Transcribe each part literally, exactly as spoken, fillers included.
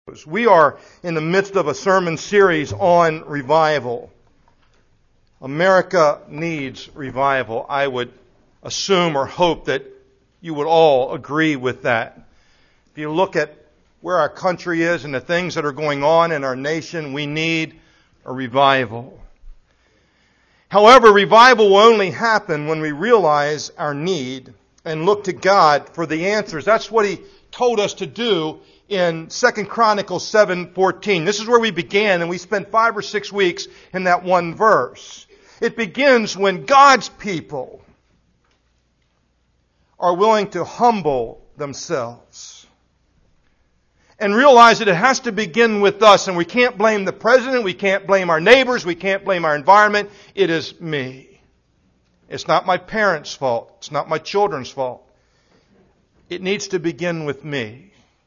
We are in the midst of a sermon series on revival. America needs revival. I would assume or hope that you would all agree with that. If you look at where our country is and the things that are going on in our nation, we need a revival. However, revival will only happen when we realize our need and look to God for the answers. That's what He told us to do in Second Chronicles seven fourteen. This is where we began, and we spent five or six weeks in that one verse. It begins when God's people are willing to humble themselves and realize that it has to begin with us, and we can't blame the president, we can't blame our neighbors, we can't blame our environment. It is me. It's not my parents' fault. It's not my children's fault. It needs to begin with me.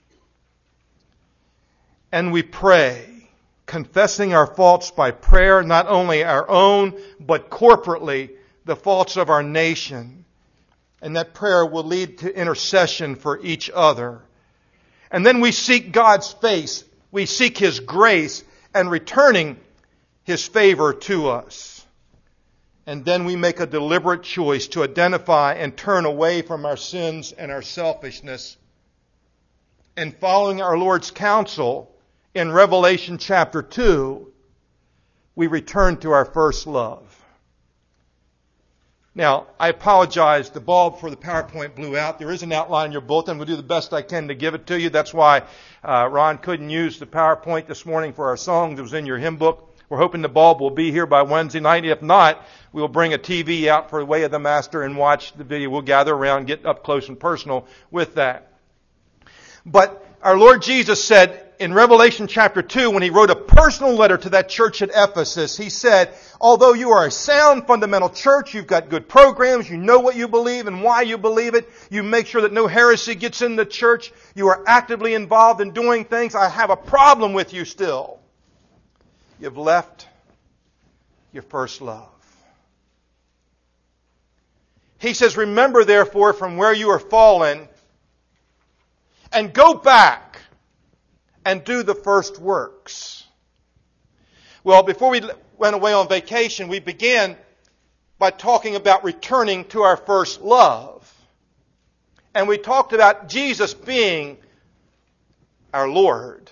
And we pray, confessing our faults by prayer, not only our own, but corporately the faults of our nation. And that prayer will lead to intercession for each other. And then we seek God's face, we seek His grace, and returning His favor to us. And then we make a deliberate choice to identify and turn away from our sins and our selfishness. And following our Lord's counsel, in Revelation chapter two, we return to our first love. Now, I apologize. The bulb for the PowerPoint blew out. There is an outline in your bulletin. We'll do the best I can to give it to you. That's why uh, Ron couldn't use the PowerPoint this morning for our songs. It was in your hymn book. We're hoping the bulb will be here by Wednesday night. If not, we'll bring a T V out for the Way of the Master and watch the video. We'll gather around, get up close and personal with that. But our Lord Jesus said in Revelation chapter two, when He wrote a personal letter to that church at Ephesus, He said, although you are a sound fundamental church, you've got good programs, you know what you believe and why you believe it, you make sure that no heresy gets in the church, you are actively involved in doing things, I have a problem with you still. You've left your first love. He says, remember therefore from where you are fallen, and go back and do the first works. Well, before we went away on vacation, we began by talking about returning to our first love. And we talked about Jesus being our Lord,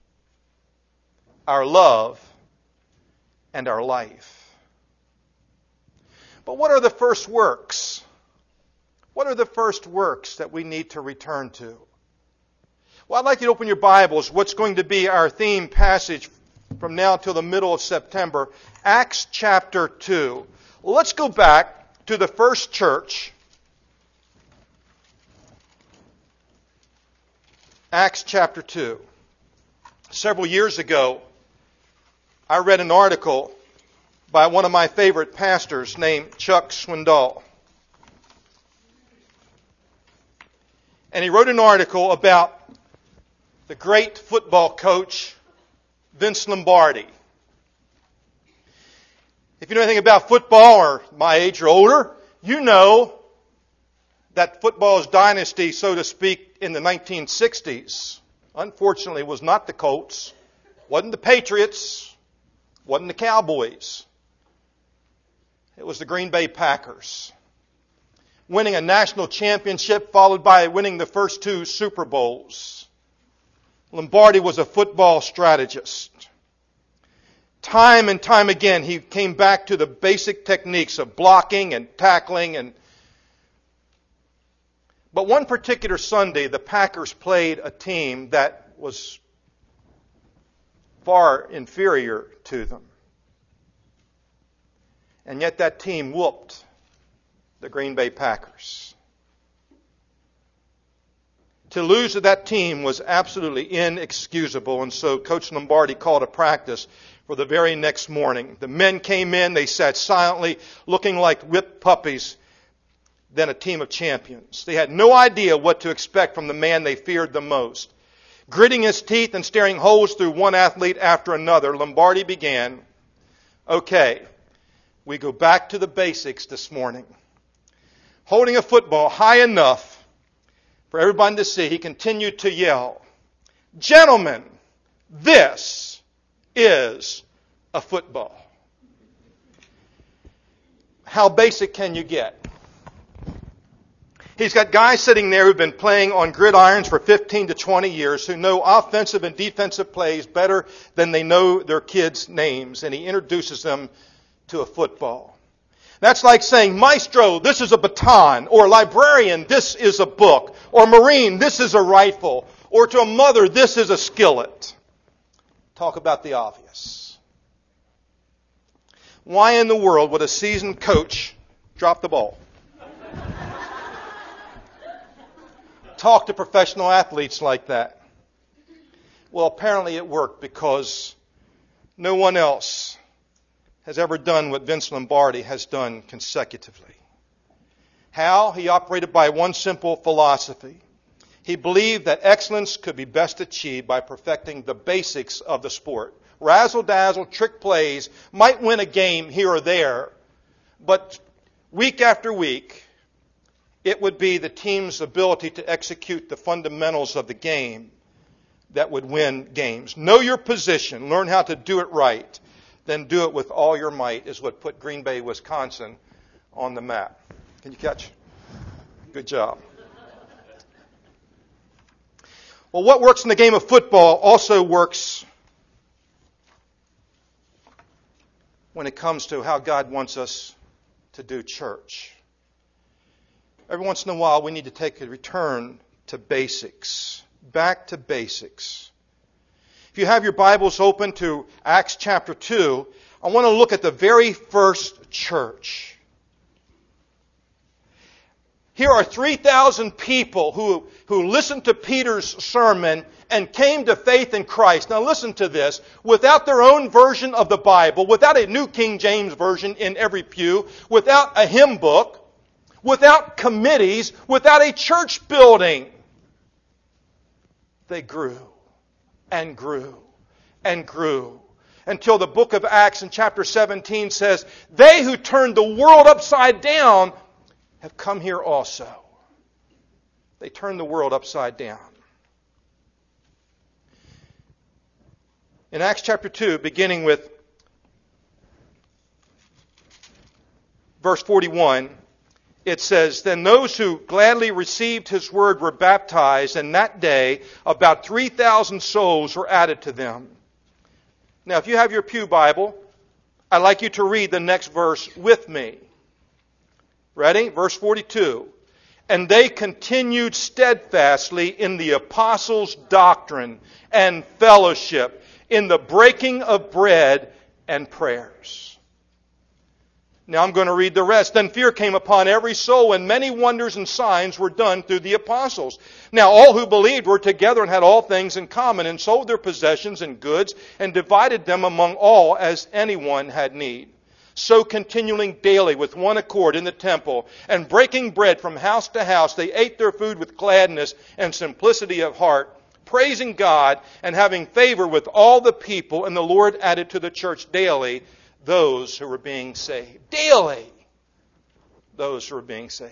our love, and our life. But what are the first works? What are the first works that we need to return to? Well, I'd like you to open your Bibles. What's going to be our theme passage from now till the middle of September, Acts chapter two. Well, let's go back to the first church. Acts chapter two. Several years ago, I read an article by one of my favorite pastors named Chuck Swindoll. And he wrote an article about the great football coach, Vince Lombardi. If you know anything about football, or my age or older, you know that football's dynasty, so to speak, in the nineteen sixties, unfortunately, was not the Colts, wasn't the Patriots, wasn't the Cowboys. It was the Green Bay Packers, winning a national championship followed by winning the first two Super Bowls. Lombardi was a football strategist. Time and time again, he came back to the basic techniques of blocking and tackling. And But one particular Sunday, the Packers played a team that was far inferior to them. And yet that team whooped the Green Bay Packers. To lose to that team was absolutely inexcusable, and so Coach Lombardi called a practice for the very next morning. The men came in, they sat silently, looking like whipped puppies, then a team of champions. They had no idea what to expect from the man they feared the most. Gritting his teeth and staring holes through one athlete after another, Lombardi began, okay, we go back to the basics this morning. Holding a football high enough for everybody to see, he continued to yell, gentlemen, This is a football. How basic can you get? He's got guys sitting there who've been playing on gridirons for fifteen to twenty years who know offensive and defensive plays better than they know their kids' names. And he introduces them to a football. That's like saying, Maestro, this is a baton. Or librarian, this is a book. Or Marine, this is a rifle. Or to a mother, this is a skillet. Talk about the obvious. Why in the world would a seasoned coach drop the ball? Talk to professional athletes like that. Well, apparently it worked because no one else has ever done what Vince Lombardi has done consecutively. How? He operated by one simple philosophy. He believed that excellence could be best achieved by perfecting the basics of the sport. Razzle-dazzle, trick plays might win a game here or there, but week after week, it would be the team's ability to execute the fundamentals of the game that would win games. Know your position. Learn how to do it right. Then do it with all your might is what put Green Bay, Wisconsin on the map. Can you catch? Good job. Well, what works in the game of football also works when it comes to how God wants us to do church. Every once in a while, we need to take a return to basics. Back to basics. If you have your Bibles open to Acts chapter two, I want to look at the very first church. Here are three thousand people who, who listened to Peter's sermon and came to faith in Christ. Now listen to this. Without their own version of the Bible, without a New King James Version in every pew, without a hymn book, without committees, without a church building, they grew and grew and grew until the book of Acts in chapter seventeen says, they who turned the world upside down have come here also. They turned the world upside down. In Acts chapter two, beginning with verse forty-one, it says, then those who gladly received his word were baptized, and that day about three thousand souls were added to them. Now, if you have your pew Bible, I'd like you to read the next verse with me. Ready? Verse forty-two. And they continued steadfastly in the apostles' doctrine and fellowship, in the breaking of bread and prayers. Now I'm going to read the rest. Then fear came upon every soul, and many wonders and signs were done through the apostles. Now all who believed were together and had all things in common, and sold their possessions and goods, and divided them among all as anyone had need. So continuing daily with one accord in the temple, and breaking bread from house to house, they ate their food with gladness and simplicity of heart, praising God and having favor with all the people, and the Lord added to the church daily those who were being saved. Daily, those who were being saved.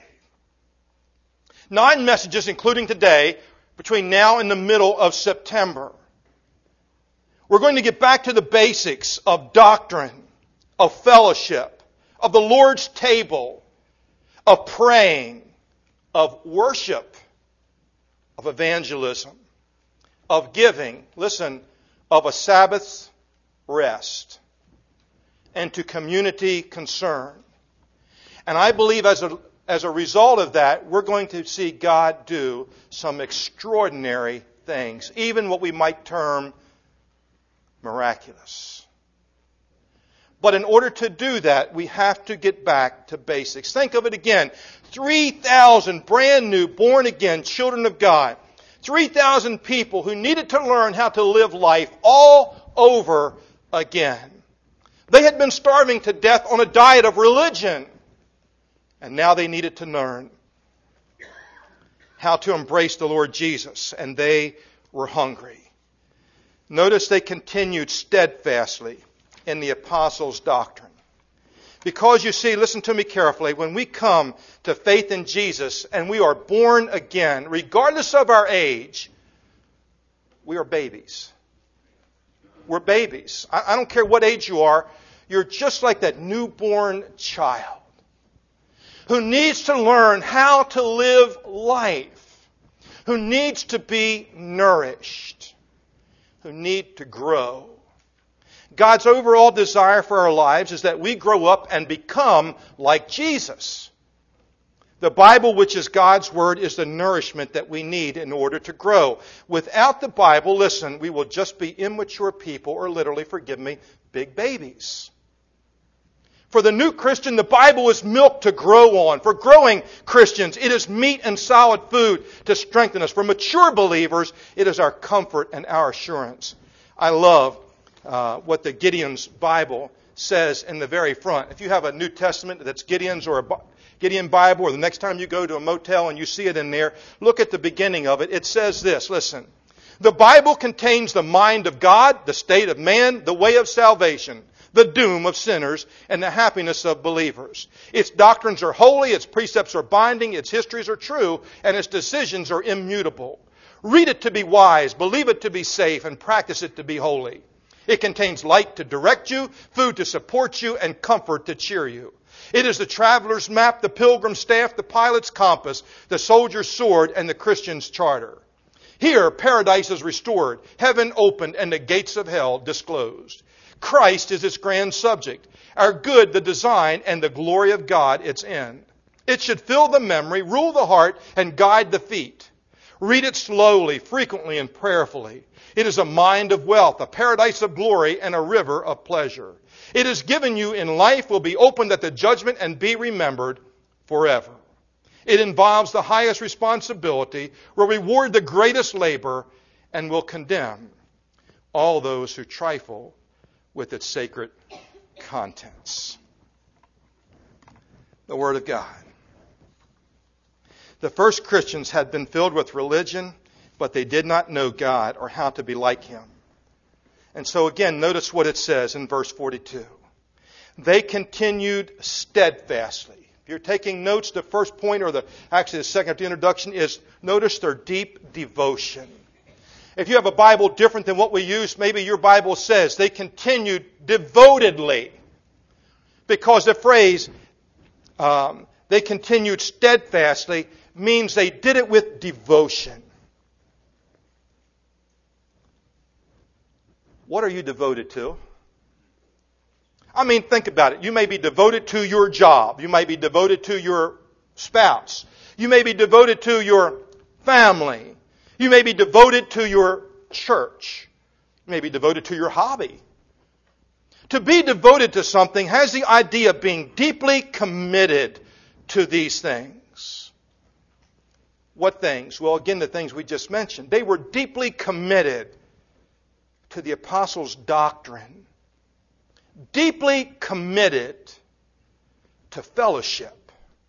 Nine messages, including today, between now and the middle of September. We're going to get back to the basics of doctrine, of fellowship, of the Lord's table, of praying, of worship, of evangelism, of giving, listen, of a Sabbath's rest, and to community concern. And I believe as a, as a result of that, we're going to see God do some extraordinary things, even what we might term miraculous. But in order to do that, we have to get back to basics. Think of it again. three thousand brand new, born again children of God. three thousand people who needed to learn how to live life all over again. They had been starving to death on a diet of religion. And now they needed to learn how to embrace the Lord Jesus. And they were hungry. Notice they continued steadfastly in the apostles' doctrine. Because you see, listen to me carefully, when we come to faith in Jesus and we are born again, regardless of our age, we are babies. we're babies. I, I don't care what age you are. You're just like that newborn child who needs to learn how to live life, who needs to be nourished, who need to grow. God's overall desire for our lives is that we grow up and become like Jesus. The Bible, which is God's Word, is the nourishment that we need in order to grow. Without the Bible, listen, we will just be immature people, or literally, forgive me, big babies. For the new Christian, the Bible is milk to grow on. For growing Christians, it is meat and solid food to strengthen us. For mature believers, it is our comfort and our assurance. I love uh, what the Gideon's Bible says in the very front. If you have a New Testament that's Gideon's or a Gideon Bible, or the next time you go to a motel and you see it in there, look at the beginning of it. It says this, listen. The Bible contains the mind of God, the state of man, the way of salvation, the doom of sinners, and the happiness of believers. Its doctrines are holy, its precepts are binding, its histories are true, and its decisions are immutable. Read it to be wise, believe it to be safe, and practice it to be holy. It contains light to direct you, food to support you, and comfort to cheer you. It is the traveler's map, the pilgrim's staff, the pilot's compass, the soldier's sword, and the Christian's charter. Here, paradise is restored, heaven opened, and the gates of hell disclosed. Christ is its grand subject, our good, the design, and the glory of God, its end. It should fill the memory, rule the heart, and guide the feet. Read it slowly, frequently, and prayerfully. It is a mind of wealth, a paradise of glory, and a river of pleasure. It is given you in life, will be opened at the judgment, and be remembered forever. It involves the highest responsibility, will reward the greatest labor, and will condemn all those who trifle with its sacred contents. The Word of God. The first Christians had been filled with religion, but they did not know God or how to be like Him. And so again, notice what it says in verse forty-two. They continued steadfastly. If you're taking notes, the first point, or the actually the second of the introduction, is notice their deep devotion. If you have a Bible different than what we use, maybe your Bible says they continued devotedly. Because the phrase, um, they continued steadfastly, means they did it with devotion. What are you devoted to? I mean, think about it. You may be devoted to your job. You may be devoted to your spouse. You may be devoted to your family. You may be devoted to your church. You may be devoted to your hobby. To be devoted to something has the idea of being deeply committed to these things. What things? Well, again, the things we just mentioned. They were deeply committed to the apostles' doctrine. Deeply committed to fellowship.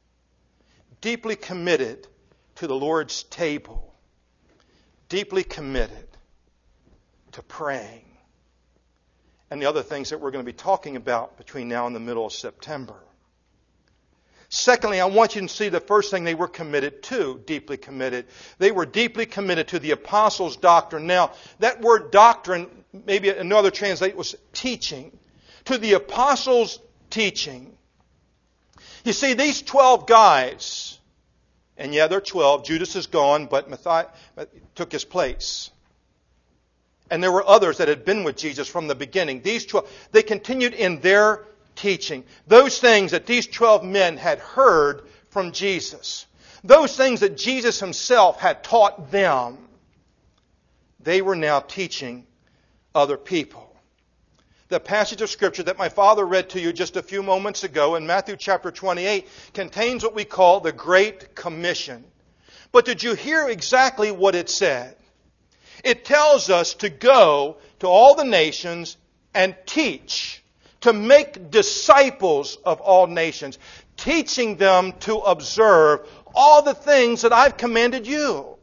Deeply committed to the Lord's table. Deeply committed to praying. And the other things that we're going to be talking about between now and the middle of September. Secondly, I want you to see the first thing they were committed to, deeply committed. They were deeply committed to the apostles' doctrine. Now, that word doctrine, maybe another translation was teaching. To the apostles' teaching. You see, these twelve guys, and yeah, they're twelve. Judas is gone, but Matthias took his place. And there were others that had been with Jesus from the beginning. These twelve, they continued in their teaching. Those things that these twelve men had heard from Jesus. Those things that Jesus Himself had taught them. They were now teaching other people. The passage of Scripture that my father read to you just a few moments ago in Matthew chapter twenty-eight contains what we call the Great Commission. But did you hear exactly what it said? It tells us to go to all the nations and teach, to make disciples of all nations, teaching them to observe all the things that I've commanded you.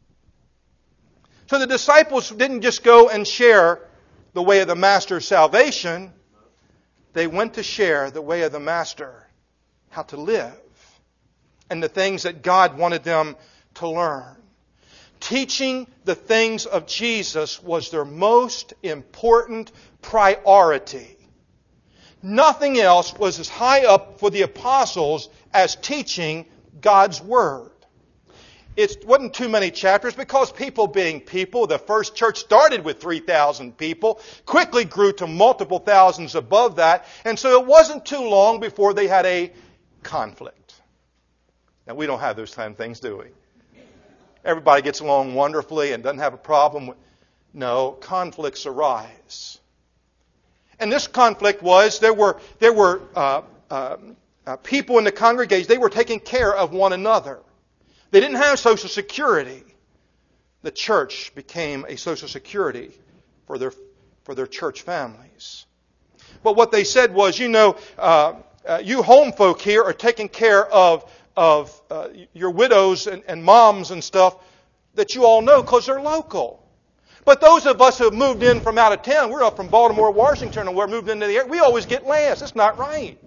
So the disciples didn't just go and share the way of the Master's salvation. They went to share the way of the Master, how to live, and the things that God wanted them to learn. teaching the things of Jesus was their most important priority. Nothing else was as high up for the apostles as teaching God's Word. It wasn't too many chapters because people being people, the first church started with three thousand people, quickly grew to multiple thousands above that, and so it wasn't too long before they had a conflict. Now, we don't have those kind of things, do we? Everybody gets along wonderfully and doesn't have a problem with... No, conflicts arise. And this conflict was, there were, there were uh, uh, uh, people in the congregation, they were taking care of one another. They didn't have Social Security. The church became a Social Security for their for their church families. But what they said was, you know, uh, uh, you home folk here are taking care of of uh, your widows and, and moms and stuff that you all know because they're local. But those of us who have moved in from out of town, we're up from Baltimore, Washington, and we're moved into the area, we always get last. It's not right.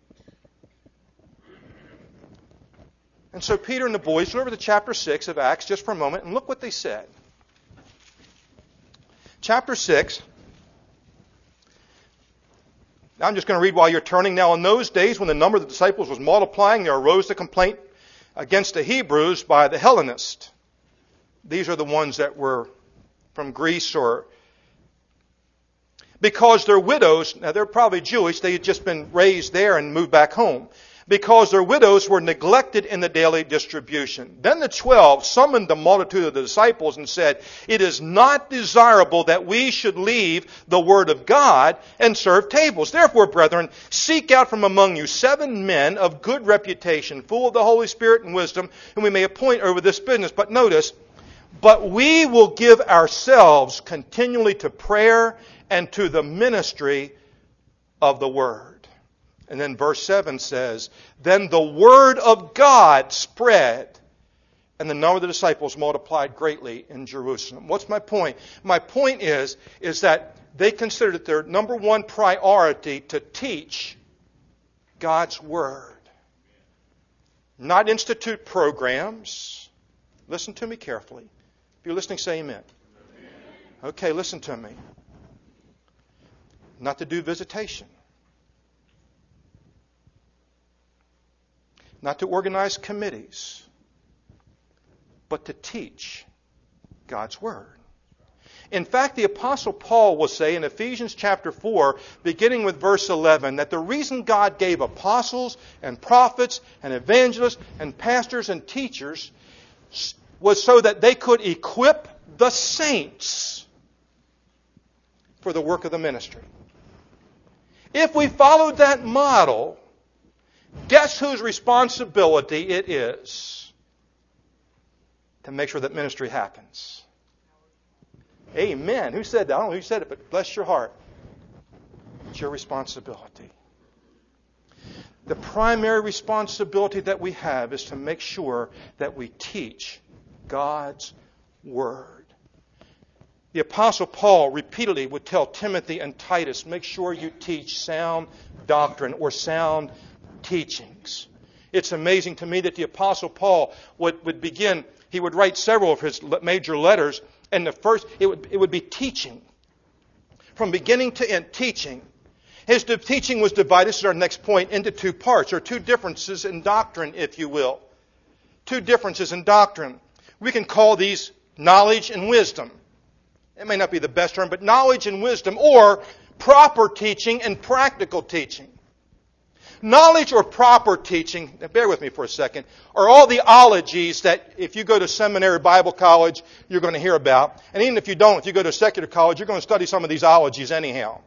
And so Peter and the boys went over to chapter six of Acts just for a moment, and look what they said. Chapter six. Now I'm just going to read while you're turning. Now in those days when the number of the disciples was multiplying, there arose a complaint against the Hebrews by the Hellenists. These are the ones that were from Greece, or because their widows, now they're probably Jewish, they had just been raised there and moved back home. Because their widows were neglected in the daily distribution. Then the twelve summoned the multitude of the disciples and said, "It is not desirable that we should leave the word of God and serve tables. Therefore, brethren, seek out from among you seven men of good reputation, full of the Holy Spirit and wisdom, whom we may appoint over this business." But notice, "But we will give ourselves continually to prayer and to the ministry of the word." And then verse seven says, "Then the word of God spread, and the number of the disciples multiplied greatly in Jerusalem." What's my point? My point is, is that they considered it their number one priority to teach God's word. Not institute programs. Listen to me carefully. If you're listening, say amen. Okay, listen to me. Not to do visitation. Not to organize committees, but to teach God's Word. In fact, the Apostle Paul will say in Ephesians chapter four, beginning with verse eleven, that the reason God gave apostles and prophets and evangelists and pastors and teachers was so that they could equip the saints for the work of the ministry. If we followed that model, guess whose responsibility it is to make sure that ministry happens? Amen. Who said that? I don't know who said it, but bless your heart. It's your responsibility. The primary responsibility that we have is to make sure that we teach God's Word. The Apostle Paul repeatedly would tell Timothy and Titus, make sure you teach sound doctrine or sound teachings. It's amazing to me that the Apostle Paul would, would begin, he would write several of his major letters, and the first, it would, it would be teaching. From beginning to end, teaching. His teaching was divided, this is our next point, into two parts, or two differences in doctrine, if you will. Two differences in doctrine. We can call these knowledge and wisdom. It may not be the best term, but knowledge and wisdom, or proper teaching and practical teaching. Knowledge or proper teaching, bear with me for a second, are all the ologies that if you go to seminary Bible college, you're going to hear about. And even if you don't, if you go to secular college, you're going to study some of these ologies anyhow.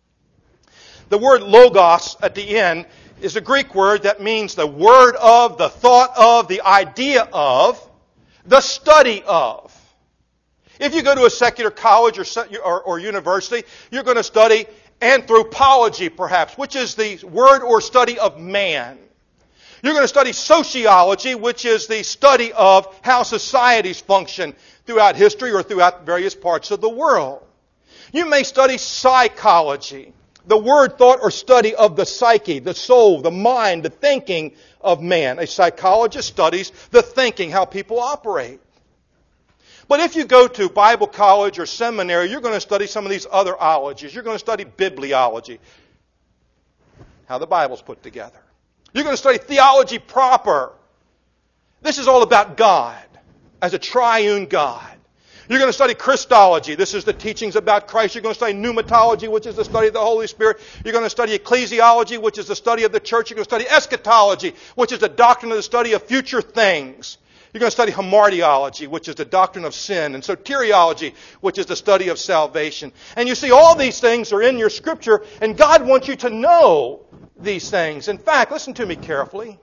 The word logos at the end is a Greek word that means the word of, the thought of, the idea of, the study of. If you go to a secular college or, or, or university, you're going to study anthropology, perhaps, which is the word or study of man. You're going to study sociology, which is the study of how societies function throughout history or throughout various parts of the world. You may study psychology, the word, thought, or study of the psyche, the soul, the mind, the thinking of man. A psychologist studies the thinking, how people operate. But if you go to Bible college or seminary, you're going to study some of these other ologies. You're going to study bibliology, how the Bible's put together. You're going to study theology proper. This is all about God as a triune God. You're going to study Christology. This is the teachings about Christ. You're going to study pneumatology, which is the study of the Holy Spirit. You're going to study ecclesiology, which is the study of the church. You're going to study eschatology, which is the doctrine of the study of future things. You're going to study hamartiology, which is the doctrine of sin, and soteriology, which is the study of salvation. And you see, all these things are in your Scripture, and God wants you to know these things. In fact, listen to me carefully.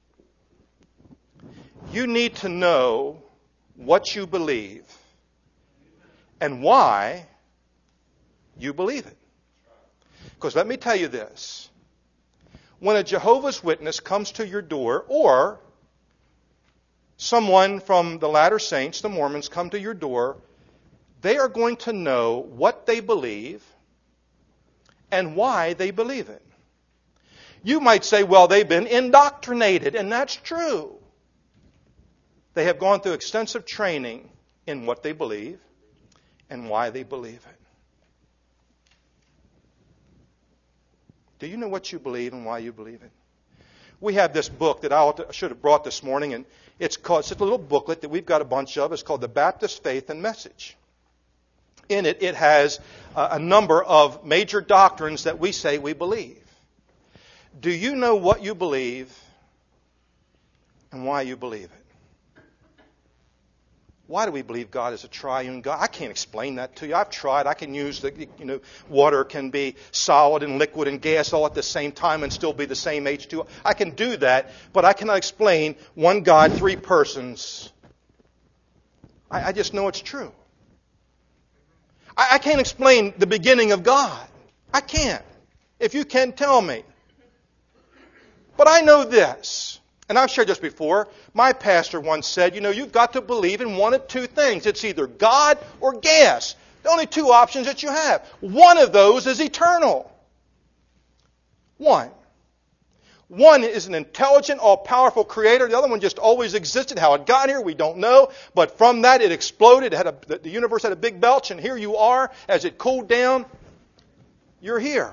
You need to know what you believe and why you believe it. Because let me tell you this. When a Jehovah's Witness comes to your door, or someone from the Latter Saints, the Mormons, come to your door, they are going to know what they believe and why they believe it. You might say, well, they've been indoctrinated, and that's true. They have gone through extensive training in what they believe and why they believe it. Do you know what you believe and why you believe it? We have this book that I, ought to, I should have brought this morning, and it's called, it's a little booklet that we've got a bunch of. It's called The Baptist Faith and Message. In it, it has a, a number of major doctrines that we say we believe. Do you know what you believe and why you believe it? Why do we believe God is a triune God? I can't explain that to you. I've tried. I can use the, you know, water can be solid and liquid and gas all at the same time and still be the same H two O. I can do that, but I cannot explain one God, three persons. I, I just know it's true. I, I can't explain the beginning of God. I can't. If you can, tell me. But I know this. And I've shared this before. My pastor once said, you know, you've got to believe in one of two things. It's either God or gas. The only two options that you have. One of those is eternal. One. One is an intelligent, all-powerful creator. The other one just always existed. How it got here, we don't know. But from that, it exploded. It had a, the universe had a big belch, and here you are. As it cooled down, you're here.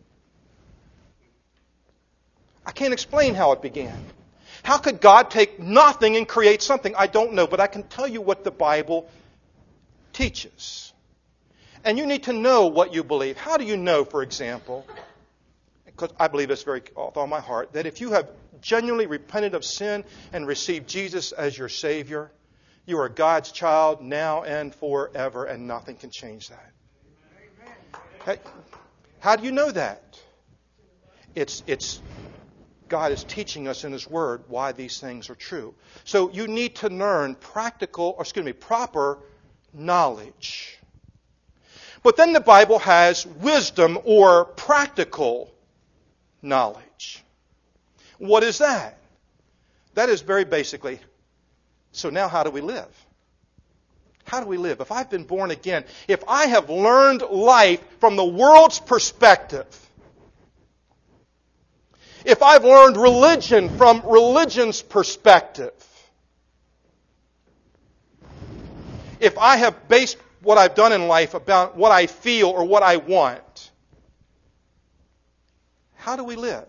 I can't explain how it began. How could God take nothing and create something? I don't know, but I can tell you what the Bible teaches. And you need to know what you believe. How do you know, for example, because I believe this very with all my heart, that if you have genuinely repented of sin and received Jesus as your Savior, you are God's child now and forever, and nothing can change that. Hey, how do you know that? It's it's God is teaching us in His Word why these things are true. So you need to learn practical, or excuse me, proper knowledge. But then the Bible has wisdom or practical knowledge. What is that? That is very basically, so now how do we live? How do we live? If I've been born again, if I have learned life from the world's perspective, if I've learned religion from religion's perspective, if I have based what I've done in life about what I feel or what I want, how do we live?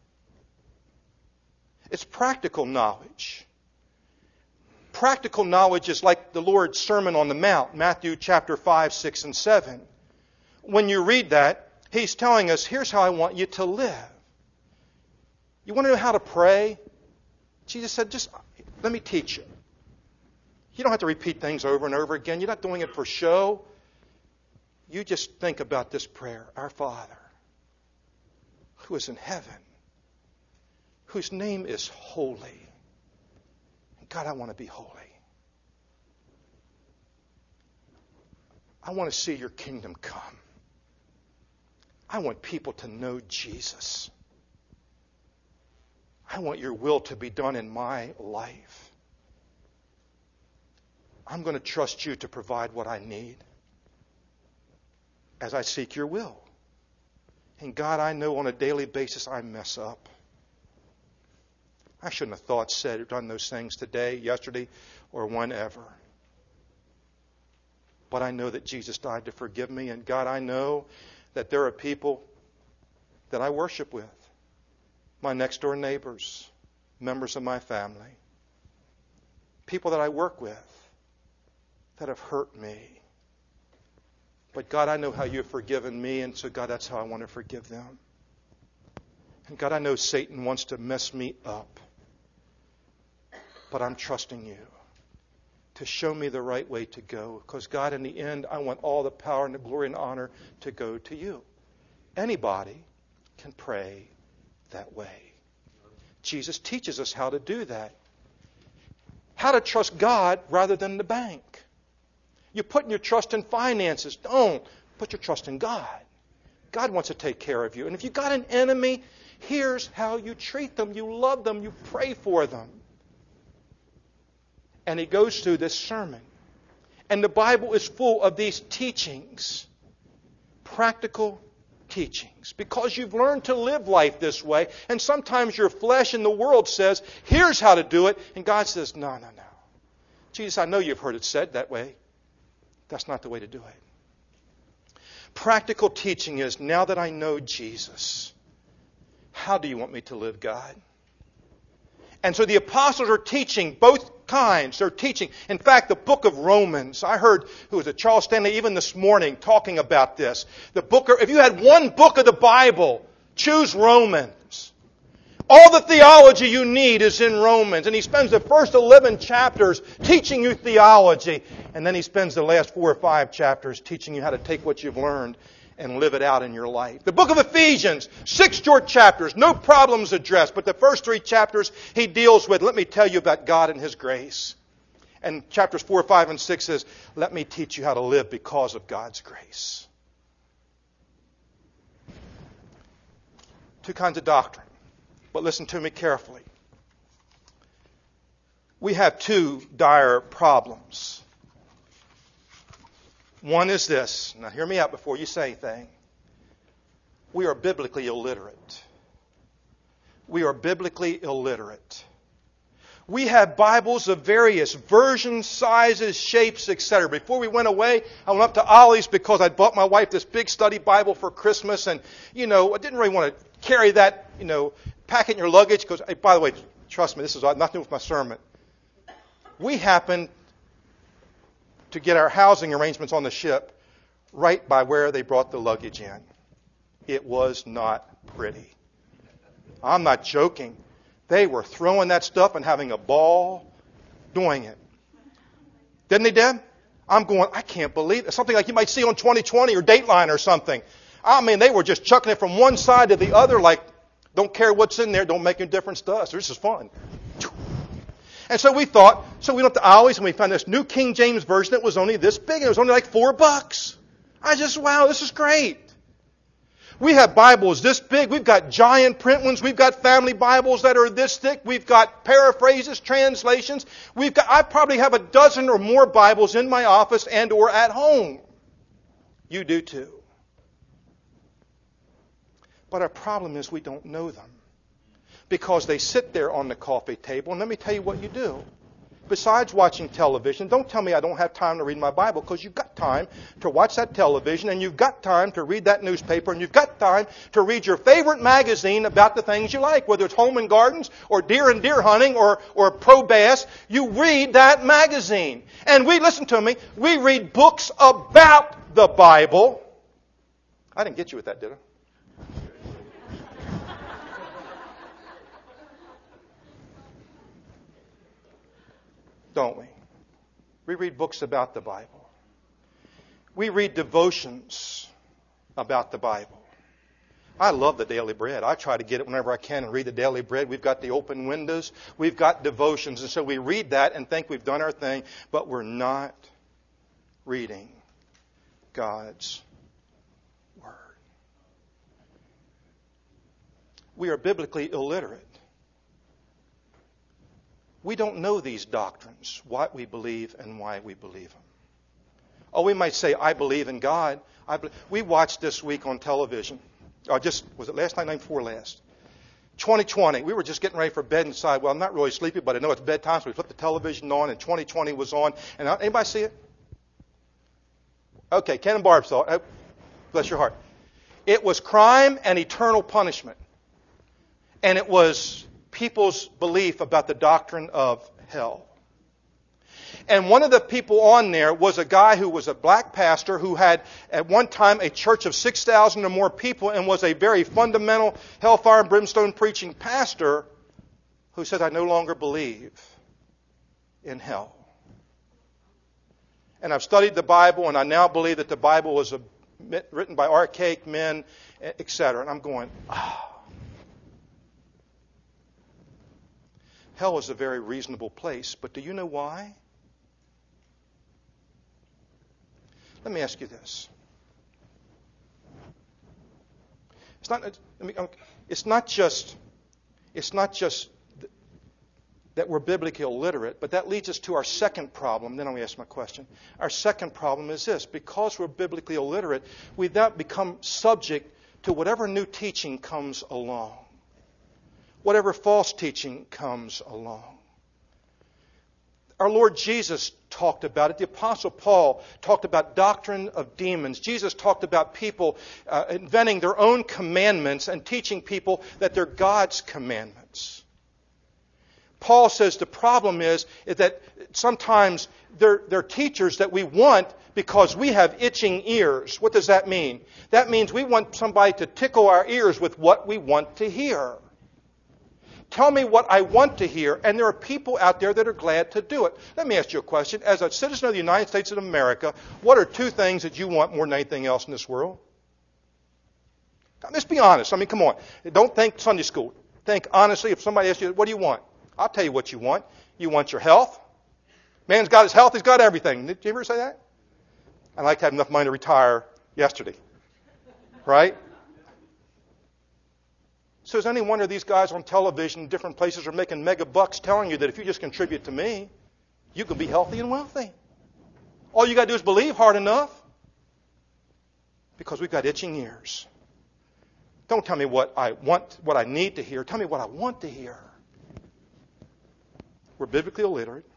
It's practical knowledge. Practical knowledge is like the Lord's Sermon on the Mount, Matthew chapter five, six, and seven. When you read that, He's telling us, here's how I want you to live. You want to know how to pray? Jesus said, just let me teach you. You don't have to repeat things over and over again. You're not doing it for show. You just think about this prayer. Our Father, who is in heaven, whose name is holy. God, I want to be holy. I want to see your kingdom come. I want people to know Jesus. I want your will to be done in my life. I'm going to trust you to provide what I need as I seek your will. And God, I know on a daily basis I mess up. I shouldn't have thought, said, or done those things today, yesterday, or whenever. But I know that Jesus died to forgive me. And God, I know that there are people that I worship with. My next door neighbors, members of my family. People that I work with that have hurt me. But God, I know how you've forgiven me, and so God, that's how I want to forgive them. And God, I know Satan wants to mess me up. But I'm trusting you to show me the right way to go. Because God, in the end, I want all the power and the glory and honor to go to you. Anybody can pray that way. Jesus teaches us how to do that. How to trust God rather than the bank. You're putting your trust in finances. Don't. Put your trust in God. God wants to take care of you. And if you've got an enemy, here's how you treat them. You love them. You pray for them. And he goes through this sermon. And the Bible is full of these teachings. Practical teachings. Because you've learned to live life this way. And sometimes your flesh and the world says, here's how to do it. And God says, no, no, no. Jesus, I know you've heard it said that way. That's not the way to do it. Practical teaching is, now that I know Jesus, how do you want me to live, God? And so the apostles are teaching both kinds. They're teaching. In fact, the book of Romans, I heard, who was it, Charles Stanley, even this morning, talking about this. The book, if you had one book of the Bible, choose Romans. All the theology you need is in Romans. And he spends the first eleven chapters teaching you theology. And then he spends the last four or five chapters teaching you how to take what you've learned and live it out in your life. The book of Ephesians, six short chapters, no problems addressed. But the first three chapters he deals with, let me tell you about God and His grace. And chapters four, five, and six says, let me teach you how to live because of God's grace. Two kinds of doctrine. But listen to me carefully. We have two dire problems. One is this. Now hear me out before you say anything. We are biblically illiterate. We are biblically illiterate. We have Bibles of various versions, sizes, shapes, et cetera. Before we went away, I went up to Ollie's because I bought my wife this big study Bible for Christmas. And, you know, I didn't really want to carry that, you know, pack it in your luggage. Because, hey, by the way, trust me, this is nothing to do with my sermon. We happened to get our housing arrangements on the ship right by where they brought the luggage in. It was not pretty. I'm not joking. They were throwing that stuff and having a ball doing it. Didn't they, Deb? I'm going, I can't believe it. Something like you might see on twenty twenty or Dateline or something. I mean, they were just chucking it from one side to the other like, don't care what's in there, don't make any difference to us. This is fun. And so we thought, so we went to Ollie's and we found this New King James Version that was only this big. It was only like four bucks. I just, wow, this is great. We have Bibles this big. We've got giant print ones. We've got family Bibles that are this thick. We've got paraphrases, translations. We've got, I probably have a dozen or more Bibles in my office and or at home. You do too. But our problem is we don't know them. Because they sit there on the coffee table. And let me tell you what you do. Besides watching television, don't tell me I don't have time to read my Bible, because you've got time to watch that television, and you've got time to read that newspaper, and you've got time to read your favorite magazine about the things you like, whether it's Home and Gardens or Deer and Deer Hunting or, or Pro Bass. You read that magazine. And we, listen to me, we read books about the Bible. I didn't get you with that, did I? Don't we? We read books about the Bible. We read devotions about the Bible. I love the Daily Bread. I try to get it whenever I can and read the Daily Bread. We've got the open windows. We've got devotions. And so we read that and think we've done our thing, but we're not reading God's Word. We are biblically illiterate. We don't know these doctrines, what we believe and why we believe them. Oh, we might say, I believe in God. I be-. We watched this week on television. Oh, just, was it last night, night before last? twenty twenty. We were just getting ready for bed and decided, well, I'm not really sleepy, but I know it's bedtime, so we flipped the television on, and twenty twenty was on. And anybody see it? Okay, Ken and Barb saw it. Bless your heart. It was crime and eternal punishment. And it was people's belief about the doctrine of hell. And one of the people on there was a guy who was a black pastor who had at one time a church of six thousand or more people and was a very fundamental hellfire and brimstone preaching pastor who said, I no longer believe in hell. And I've studied the Bible, and I now believe that the Bible was a, written by archaic men, et cetera. And I'm going, ah. Oh. Hell is a very reasonable place, but do you know why? Let me ask you this. It's not. It's not just. It's not just that we're biblically illiterate, but that leads us to our second problem. Then I'll ask my question. Our second problem is this: because we're biblically illiterate, we now become subject to whatever new teaching comes along, whatever false teaching comes along. Our Lord Jesus talked about it. The Apostle Paul talked about doctrine of demons. Jesus talked about people uh, inventing their own commandments and teaching people that they're God's commandments. Paul says the problem is, is that sometimes they're, they're teachers that we want because we have itching ears. What does that mean? That means we want somebody to tickle our ears with what we want to hear. Tell me what I want to hear, and there are people out there that are glad to do it. Let me ask you a question. As a citizen of the United States of America, what are two things that you want more than anything else in this world? Now, let's be honest. I mean, come on. Don't think Sunday school. Think honestly. If somebody asks you, what do you want? I'll tell you what you want. You want your health. Man's got his health. He's got everything. Did you ever say that? I'd like to have enough money to retire yesterday. Right? So is any wonder these guys on television in different places are making mega bucks telling you that if you just contribute to me, you can be healthy and wealthy. All you got to do is believe hard enough. Because we've got itching ears. Don't tell me what I want, what I need to hear. Tell me what I want to hear. We're biblically illiterate.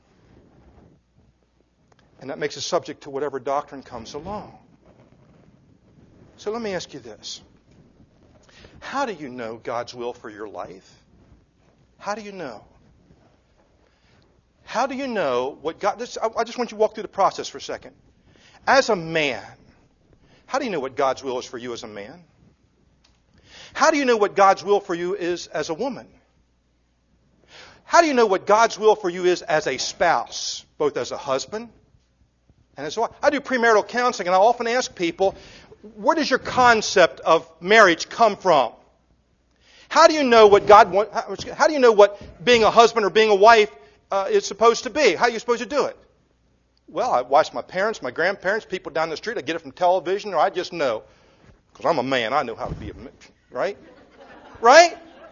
And that makes us subject to whatever doctrine comes along. So let me ask you this. How do you know God's will for your life? How do you know? How do you know what God... This, I, I just want you to walk through the process for a second. As a man, how do you know what God's will is for you as a man? How do you know what God's will for you is as a woman? How do you know what God's will for you is as a spouse, both as a husband and as a wife? I do premarital counseling, and I often ask people, where does your concept of marriage come from? How do you know what God wants? How, how do you know what being a husband or being a wife uh, is supposed to be? How are you supposed to do it? Well, I watch my parents, my grandparents, people down the street. I get it from television, or I just know. Because I'm a man. I know how to be a man. Right? Right?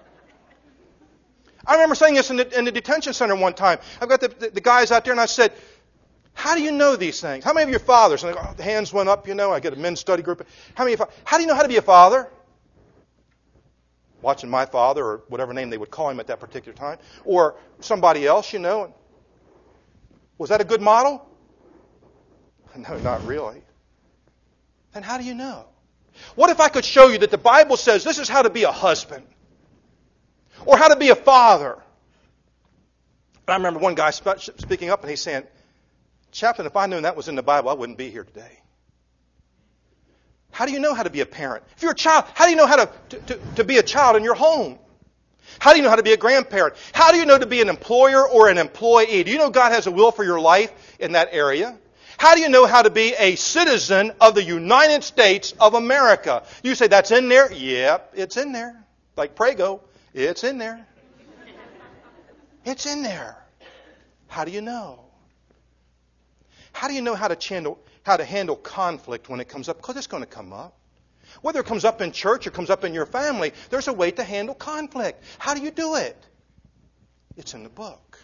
I remember saying this in the, in the detention center one time. I've got the, the, the guys out there, and I said, how do you know these things? How many of your fathers? And the hands went up, you know. I get a men's study group. How many? How do you know how to be a father? Watching my father, or whatever name they would call him at that particular time, or somebody else, you know. Was that a good model? No, not really. Then how do you know? What if I could show you that the Bible says this is how to be a husband, or how to be a father? And I remember one guy speaking up, and he's saying, Chaplain, if I knew that was in the Bible, I wouldn't be here today. How do you know how to be a parent? If you're a child, how do you know how to, to, to, to be a child in your home? How do you know how to be a grandparent? How do you know to be an employer or an employee? Do you know God has a will for your life in that area? How do you know how to be a citizen of the United States of America? You say, that's in there? Yep, it's in there. Like Prego, it's in there. It's in there. How do you know? How do you know how to handle, how to handle conflict when it comes up? Because it's going to come up. Whether it comes up in church or comes up in your family, there's a way to handle conflict. How do you do it? It's in the book.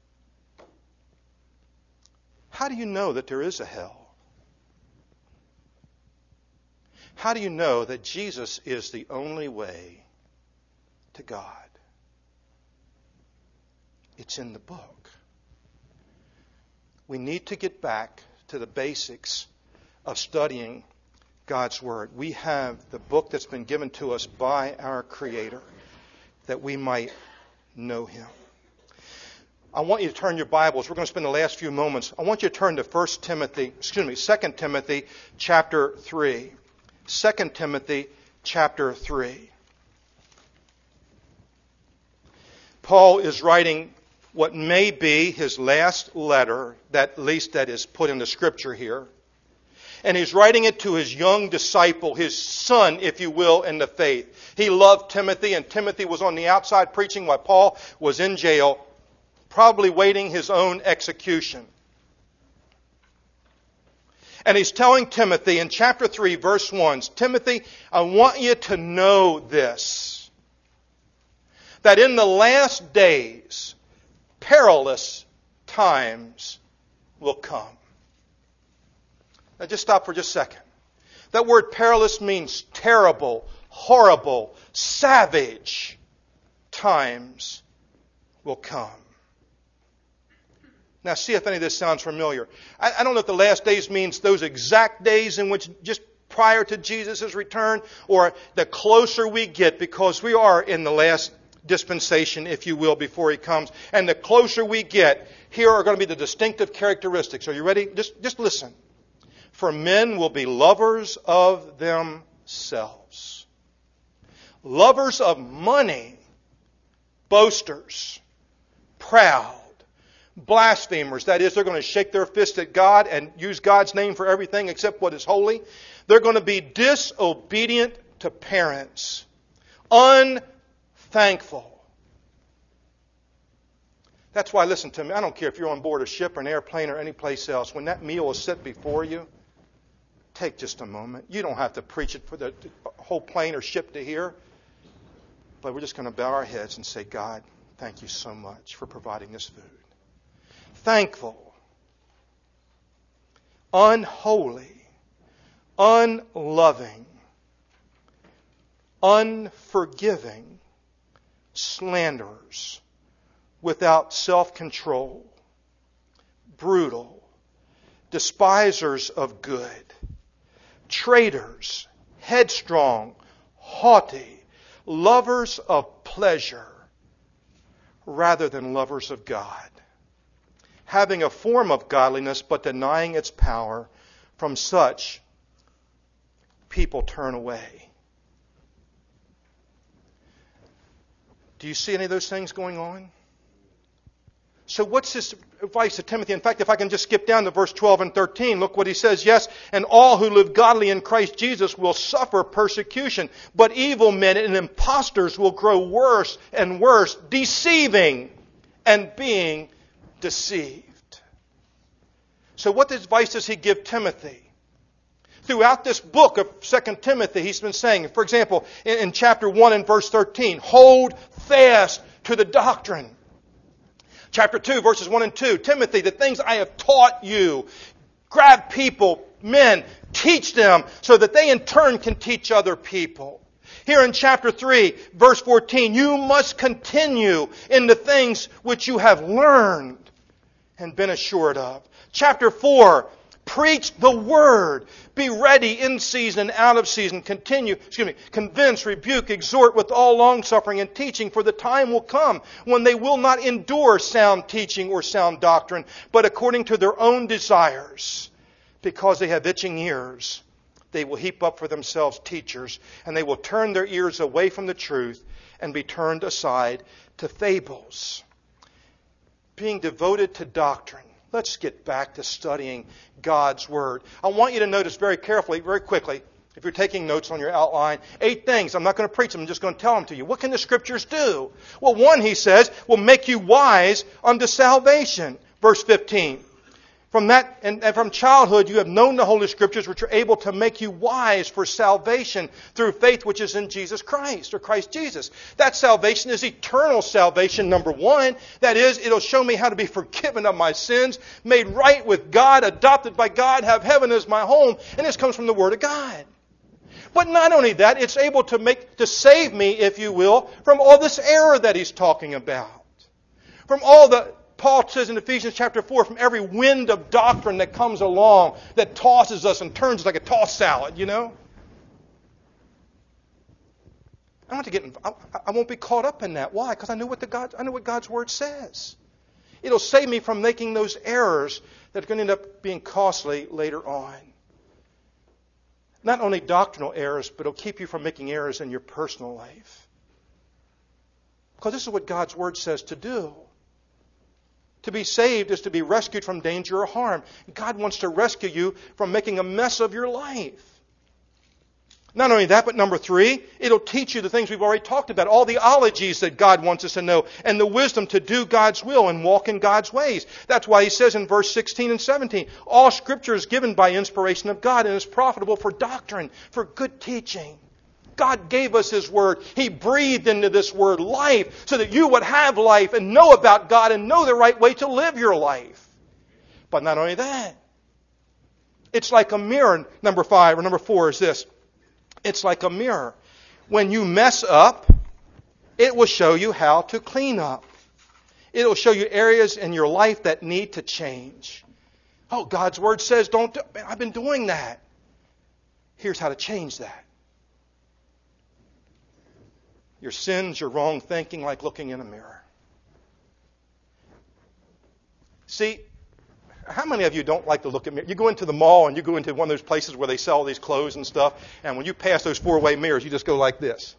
How do you know that there is a hell? How do you know that Jesus is the only way to God? It's in the book. We need to get back to the basics of studying God's Word. We have the book that's been given to us by our Creator that we might know Him. I want you to turn your Bibles. We're going to spend the last few moments. I want you to turn to First Timothy, excuse me, Second Timothy chapter three. Second Timothy chapter three. Paul is writing what may be his last letter, that at least that is put in the Scripture here. And he's writing it to his young disciple, his son, if you will, in the faith. He loved Timothy, and Timothy was on the outside preaching while Paul was in jail, probably waiting his own execution. And he's telling Timothy in chapter three, verse one, Timothy, I want you to know this, that in the last days, perilous times will come. Now just stop for just a second. That word perilous means terrible, horrible, savage times will come. Now see if any of this sounds familiar. I, I don't know if the last days means those exact days in which just prior to Jesus' return, or the closer we get, because we are in the last dispensation, if you will, before He comes. And the closer we get, here are going to be the distinctive characteristics. Are you ready? Just, just listen. For men will be lovers of themselves, lovers of money, boasters, proud, blasphemers. That is, they're going to shake their fist at God and use God's name for everything except what is holy. They're going to be disobedient to parents, unthankful. That's why, listen to me, I don't care if you're on board a ship or an airplane or any place else. When that meal is set before you, take just a moment. You don't have to preach it for the whole plane or ship to hear. But we're just going to bow our heads and say, God, thank you so much for providing this food. Thankful, unholy, unloving, unforgiving, slanderers, without self-control, brutal, despisers of good, traitors, headstrong, haughty, lovers of pleasure rather than lovers of God, having a form of godliness but denying its power. From such people turn away. Do you see any of those things going on? So what's this advice to Timothy? In fact, if I can just skip down to verse twelve and thirteen, look what he says. Yes, and all who live godly in Christ Jesus will suffer persecution, but evil men and impostors will grow worse and worse, deceiving and being deceived. So what advice does he give Timothy? Throughout this book of Second Timothy, he's been saying, for example, in, in chapter one and verse thirteen, hold fast to the doctrine. Chapter two, verses one and two, Timothy, the things I have taught you, grab people, men, teach them so that they in turn can teach other people. Here in chapter three, verse fourteen, you must continue in the things which you have learned and been assured of. Chapter four, preach the word. Be ready in season, out of season. Continue, excuse me, convince, rebuke, exhort with all longsuffering and teaching, for the time will come when they will not endure sound teaching or sound doctrine, but according to their own desires, because they have itching ears, they will heap up for themselves teachers, and they will turn their ears away from the truth and be turned aside to fables. Being devoted to doctrine. Let's get back to studying God's Word. I want you to notice very carefully, very quickly, if you're taking notes on your outline, eight things. I'm not going to preach them. I'm just going to tell them to you. What can the Scriptures do? Well, one, he says, will make you wise unto salvation. Verse fifteen. From that and, and from childhood you have known the Holy Scriptures, which are able to make you wise for salvation through faith which is in Jesus Christ, or Christ Jesus. That salvation is eternal salvation, number one. That is, it'll show me how to be forgiven of my sins, made right with God, adopted by God, have heaven as my home. And this comes from the Word of God. But not only that, it's able to make to save me, if you will, from all this error that he's talking about. From all the Paul says in Ephesians chapter four, from every wind of doctrine that comes along, that tosses us and turns us like a tossed salad, you know? I don't have to get. In, I, I won't be caught up in that. Why? Because I know what the God. I know what God's Word says. It'll save me from making those errors that are going to end up being costly later on. Not only doctrinal errors, but it'll keep you from making errors in your personal life. Because this is what God's Word says to do. To be saved is to be rescued from danger or harm. God wants to rescue you from making a mess of your life. Not only that, but number three, it'll teach you the things we've already talked about, all the ologies that God wants us to know, and the wisdom to do God's will and walk in God's ways. That's why he says in verse sixteen and seventeen, all Scripture is given by inspiration of God and is profitable for doctrine, for good teaching. God gave us His Word. He breathed into this Word life so that you would have life and know about God and know the right way to live your life. But not only that, it's like a mirror. Number five or number four is this. It's like a mirror. When you mess up, it will show you how to clean up. It will show you areas in your life that need to change. Oh, God's Word says don't do it. I've been doing that. Here's how to change that. Your sins, your wrong thinking, like looking in a mirror. See, how many of you don't like to look at mirrors? You go into the mall and you go into one of those places where they sell these clothes and stuff, and when you pass those four-way mirrors, you just go like this.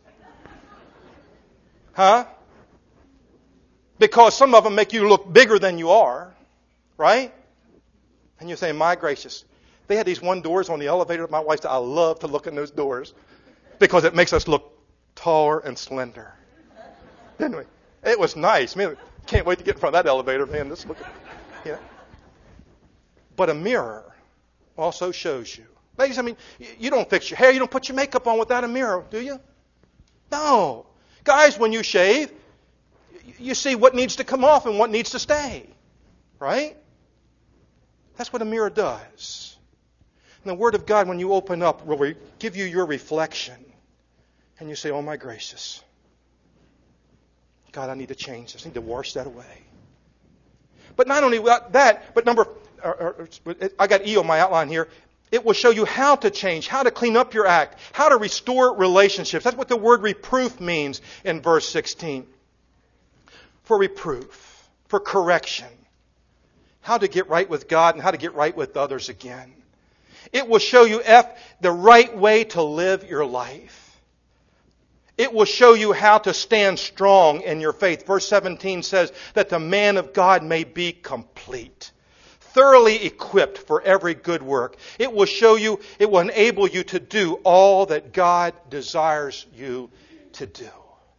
Huh? Because some of them make you look bigger than you are, right? And you say, my gracious. They had these one doors on the elevator. My wife said, I love to look in those doors because it makes us look taller and slender. Anyway, it was nice. Man, can't wait to get in front of that elevator, man. Just look at, you know. But a mirror also shows you. Ladies, I mean, you don't fix your hair, you don't put your makeup on without a mirror, do you? No. Guys, when you shave, you see what needs to come off and what needs to stay. Right? That's what a mirror does. And the Word of God, when you open up, will give you your reflection. And you say, oh my gracious. God, I need to change this. I need to wash that away. But not only that, but number, or, or, I got E on my outline here. It will show you how to change, how to clean up your act, how to restore relationships. That's what the word reproof means in verse sixteen. For reproof, for correction, how to get right with God and how to get right with others again. It will show you, F, the right way to live your life. It will show you how to stand strong in your faith. Verse seventeen says that the man of God may be complete, thoroughly equipped for every good work. It will show you, it will enable you to do all that God desires you to do.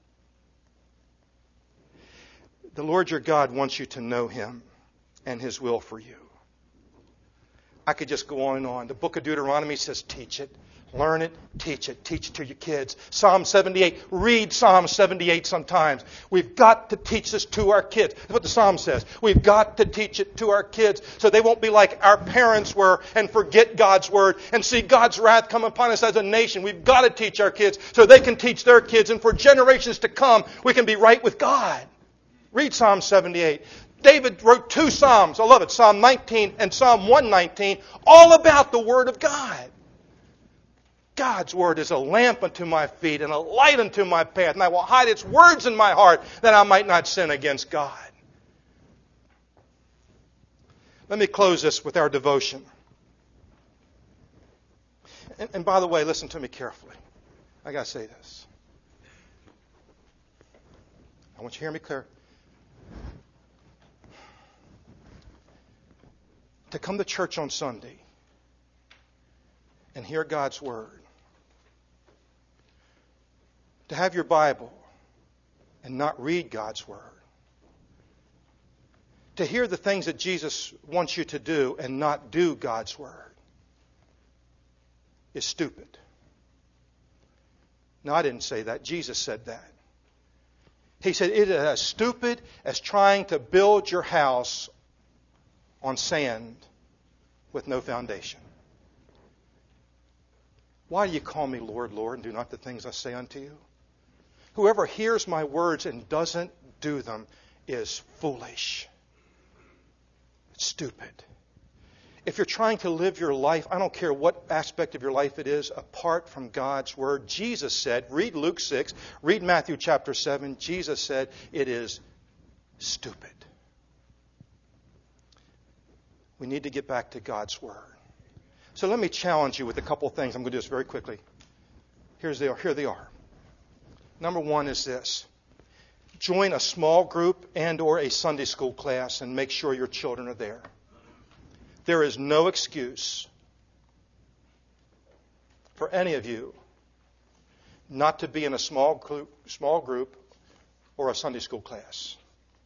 The Lord your God wants you to know Him and His will for you. I could just go on and on. The book of Deuteronomy says, teach it. Learn it, teach it. Teach it to your kids. Psalm seventy-eight. Read Psalm seventy-eight sometimes. We've got to teach this to our kids. That's what the Psalm says. We've got to teach it to our kids so they won't be like our parents were and forget God's Word and see God's wrath come upon us as a nation. We've got to teach our kids so they can teach their kids, and for generations to come, we can be right with God. Read Psalm seventy-eight. David wrote two Psalms. I love it. Psalm nineteen and Psalm one nineteen, all about the Word of God. God's Word is a lamp unto my feet and a light unto my path, and I will hide its words in my heart that I might not sin against God. Let me close this with our devotion. And, and by the way, listen to me carefully. I got to say this. I want you to hear me clear. To come to church on Sunday and hear God's Word, to have your Bible and not read God's Word, to hear the things that Jesus wants you to do and not do God's Word, is stupid. No, I didn't say that. Jesus said that. He said it is as stupid as trying to build your house on sand with no foundation. Why do you call me Lord, Lord, and do not the things I say unto you? Whoever hears my words and doesn't do them is foolish. It's stupid. If you're trying to live your life, I don't care what aspect of your life it is, apart from God's Word, Jesus said, read Luke six, read Matthew chapter seven, Jesus said it is stupid. We need to get back to God's Word. So let me challenge you with a couple things. I'm going to do this very quickly. Here's they are. Here they are. Number one is this. Join a small group and or a Sunday school class and make sure your children are there. There is no excuse for any of you not to be in a small group, small group or a Sunday school class.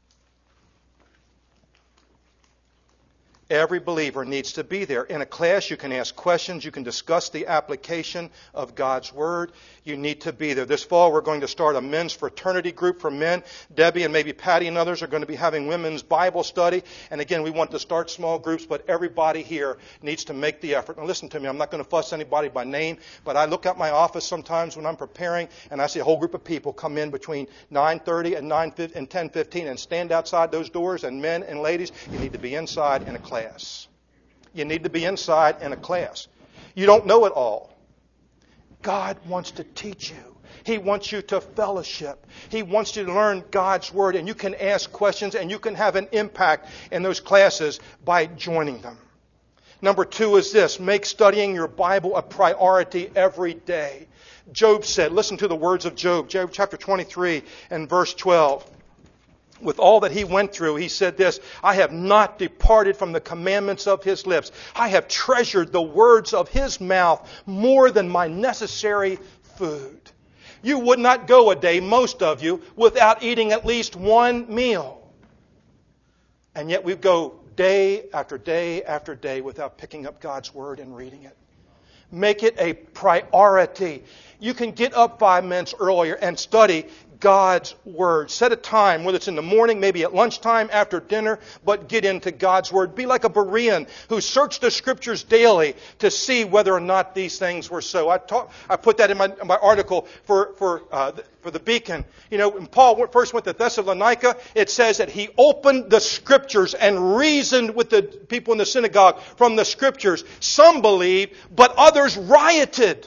Every believer needs to be there. In a class, you can ask questions. You can discuss the application of God's Word. You need to be there. This fall, we're going to start a men's fraternity group for men. Debbie and maybe Patty and others are going to be having women's Bible study. And again, we want to start small groups, but everybody here needs to make the effort. Now listen to me, I'm not going to fuss anybody by name, but I look at my office sometimes when I'm preparing, and I see a whole group of people come in between nine thirty and ten fifteen and stand outside those doors, and men and ladies, you need to be inside in a class. You need to be inside in a class. You don't know it all. God wants to teach you. He wants you to fellowship. He wants you to learn God's Word, and you can ask questions and you can have an impact in those classes by joining them. Number two is this. Make studying your Bible a priority every day. Job said, listen to the words of Job, Job chapter twenty-three and verse twelve. With all that he went through, he said this, I have not departed from the commandments of his lips. I have treasured the words of his mouth more than my necessary food. You would not go a day, most of you, without eating at least one meal. And yet we go day after day after day without picking up God's Word and reading it. Make it a priority. You can get up five minutes earlier and study God's Word. Set a time, whether it's in the morning, maybe at lunchtime, after dinner, but get into God's Word. Be like a Berean who searched the Scriptures daily to see whether or not these things were so. I talk, I put that in my, in my article for for uh, for the Beacon. You know, when Paul first went to Thessalonica, it says that he opened the Scriptures and reasoned with the people in the synagogue from the Scriptures. Some believed, but others rioted.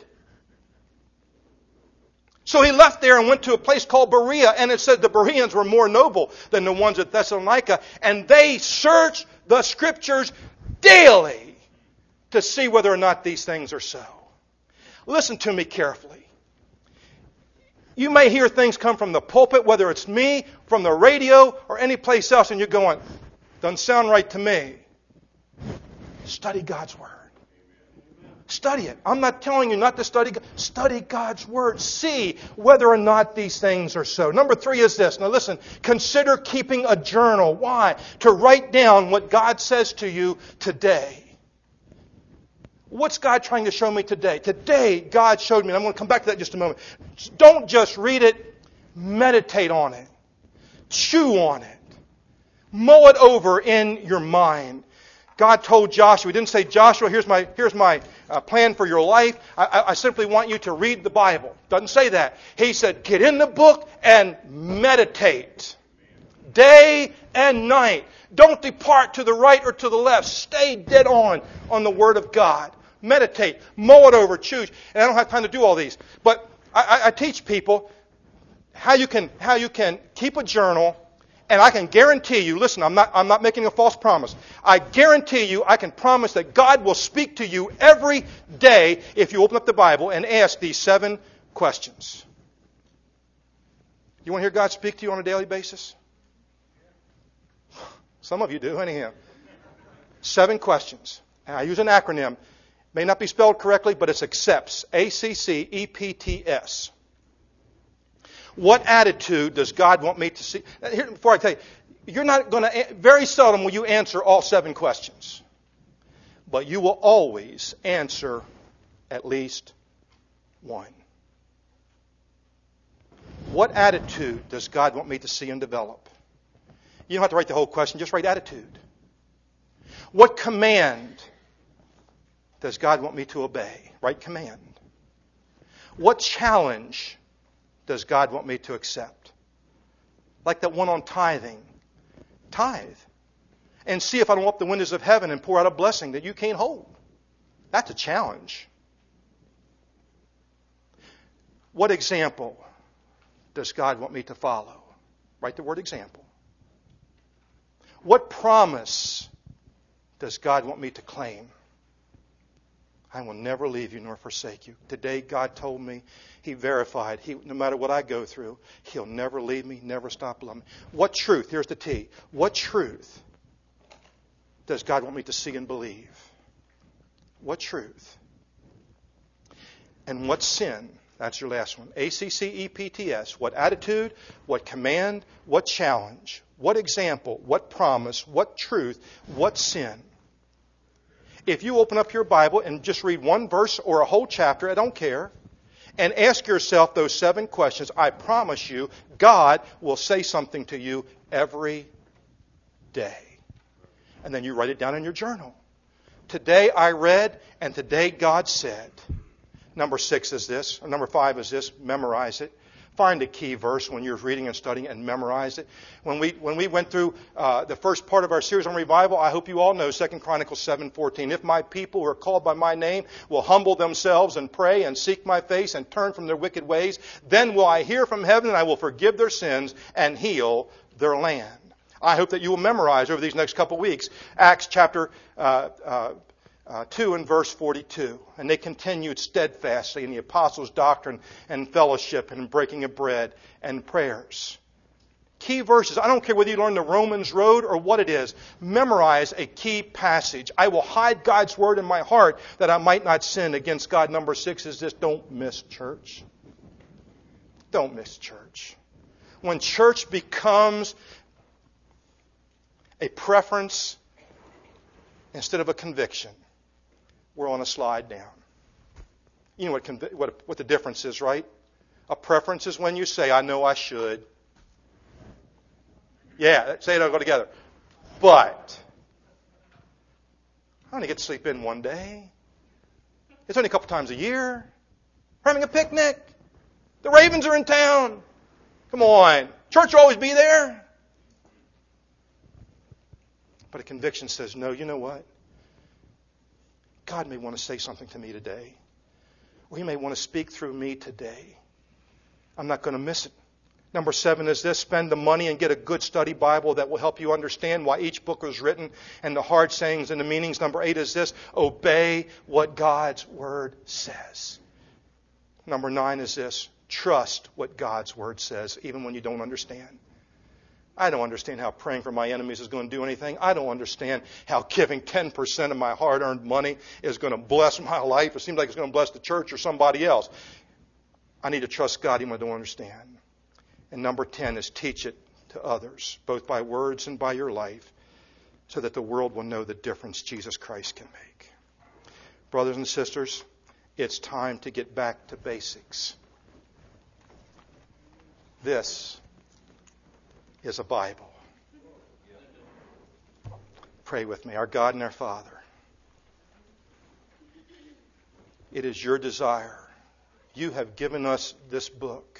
So he left there and went to a place called Berea, and it said the Bereans were more noble than the ones at Thessalonica, and they searched the Scriptures daily to see whether or not these things are so. Listen to me carefully. You may hear things come from the pulpit, whether it's me, from the radio, or any place else, and you're going, doesn't sound right to me. Study God's Word. Study it. I'm not telling you not to study. Study God's Word. See whether or not these things are so. Number three is this. Now listen, consider keeping a journal. Why? To write down what God says to you today. What's God trying to show me today? Today, God showed me, and I'm going to come back to that in just a moment. Don't just read it. Meditate on it. Chew on it. Mull it over in your mind. God told Joshua, He didn't say, Joshua, here's my here's my uh, plan for your life. I, I, I simply want you to read the Bible. Doesn't say that. He said, get in the book and meditate. Day and night. Don't depart to the right or to the left. Stay dead on on the Word of God. Meditate. Mull it over. Choose. And I don't have time to do all these. But I, I, I teach people how you can how you can keep a journal. And I can guarantee you, listen, I'm not, I'm not making a false promise. I guarantee you, I can promise that God will speak to you every day if you open up the Bible and ask these seven questions. You want to hear God speak to you on a daily basis? Some of you do, anyhow. Seven questions. And I use an acronym. May not be spelled correctly, but it's ACCEPTS. A C C E P T S. What attitude does God want me to see? Here, before I tell you, you're not going to, very seldom will you answer all seven questions. But you will always answer at least one. What attitude does God want me to see and develop? You don't have to write the whole question, just write attitude. What command does God want me to obey? Write command. What challenge does God want me to accept? Like that one on tithing. Tithe. and see if I don't open up the windows of heaven and pour out a blessing that you can't hold. That's a challenge. What example does God want me to follow? Write the word example. What promise does God want me to claim? I will never leave you nor forsake you. Today, God told me, He verified, He, no matter what I go through, He'll never leave me, never stop loving me. What truth, here's the T, what truth does God want me to see and believe? What truth? And what sin? That's your last one. A C C E P T S. What attitude, what command, what challenge, what example, what promise, what truth, what sin? If you open up your Bible and just read one verse or a whole chapter, I don't care, and ask yourself those seven questions, I promise you, God will say something to you every day. And then you write it down in your journal. Today I read, and today God said. Number six is this, or number five is this, memorize it. Find a key verse when you're reading and studying and memorize it. When we when we went through uh, the first part of our series on revival, I hope you all know Second Chronicles seven fourteen. If my people who are called by my name will humble themselves and pray and seek my face and turn from their wicked ways, then will I hear from heaven and I will forgive their sins and heal their land. I hope that you will memorize over these next couple weeks Acts chapter uh, uh, Uh, two and verse forty-two. And they continued steadfastly in the apostles' doctrine and fellowship and breaking of bread and prayers. Key verses. I don't care whether you learn the Romans Road or what it is. Memorize a key passage. I will hide God's word in my heart that I might not sin against God. Number six is this. Don't miss church. Don't miss church. When church becomes a preference instead of a conviction, we're on a slide down. You know what, conv- what what the difference is, right? A preference is when you say, I know I should. Yeah, say it all go together. But I only get to sleep in one day. It's only a couple times a year. We're having a picnic. The Ravens are in town. Come on. Church will always be there. But a conviction says, no, you know what? God may want to say something to me today. Or He may want to speak through me today. I'm not going to miss it. Number seven is this. Spend the money and get a good study Bible that will help you understand why each book was written and the hard sayings and the meanings. Number eight is this. Obey what God's Word says. Number nine is this. Trust what God's Word says, even when you don't understand. I don't understand how praying for my enemies is going to do anything. I don't understand how giving ten percent of my hard-earned money is going to bless my life. It seems like it's going to bless the church or somebody else. I need to trust God even when I don't understand. And number ten is teach it to others, both by words and by your life, so that the world will know the difference Jesus Christ can make. Brothers and sisters, it's time to get back to basics. This is a Bible. Pray with me. Our God and our Father, it is your desire. You have given us this book.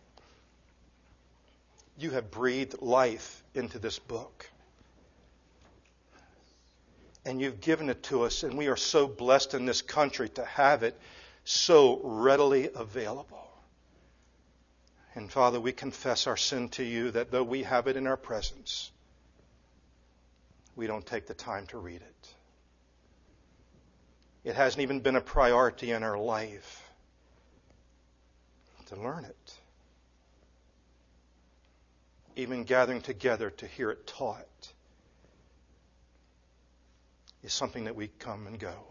You have breathed life into this book. And you've given it to us, and we are so blessed in this country to have it so readily available. And Father, we confess our sin to you that though we have it in our presence, we don't take the time to read it. It hasn't even been a priority in our life to learn it. Even gathering together to hear it taught is something that we come and go.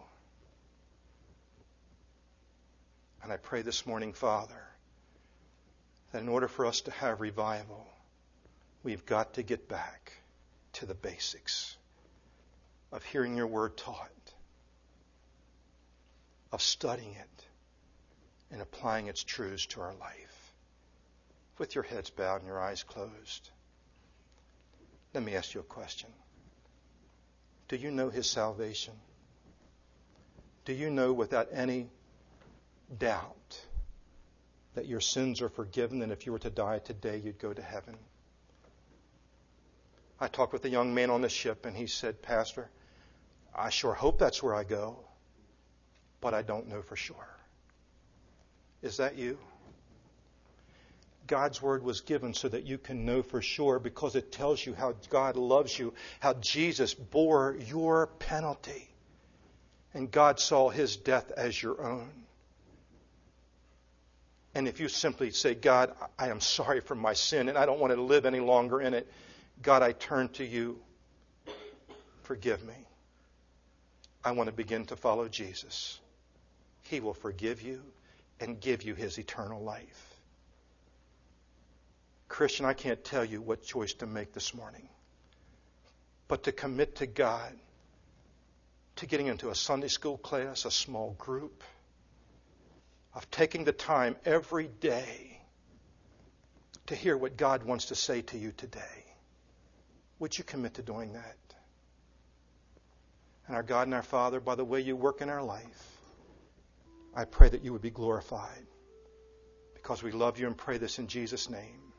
And I pray this morning, Father, that in order for us to have revival, we've got to get back to the basics of hearing your word taught, of studying it, and applying its truths to our life. With your heads bowed and your eyes closed, let me ask you a question. Do you know His salvation? Do you know without any doubt that your sins are forgiven, and if you were to die today, you'd go to heaven? I talked with a young man on the ship, and he said, Pastor, I sure hope that's where I go, but I don't know for sure. Is that you? God's Word was given so that you can know for sure, because it tells you how God loves you, how Jesus bore your penalty, and God saw His death as your own. And if you simply say, God, I am sorry for my sin and I don't want to live any longer in it, God, I turn to you. Forgive me. I want to begin to follow Jesus. He will forgive you and give you His eternal life. Christian, I can't tell you what choice to make this morning, but to commit to God, to getting into a Sunday school class, a small group, of taking the time every day to hear what God wants to say to you today. Would you commit to doing that? And our God and our Father, by the way you work in our life, I pray that you would be glorified, because we love you and pray this in Jesus' name.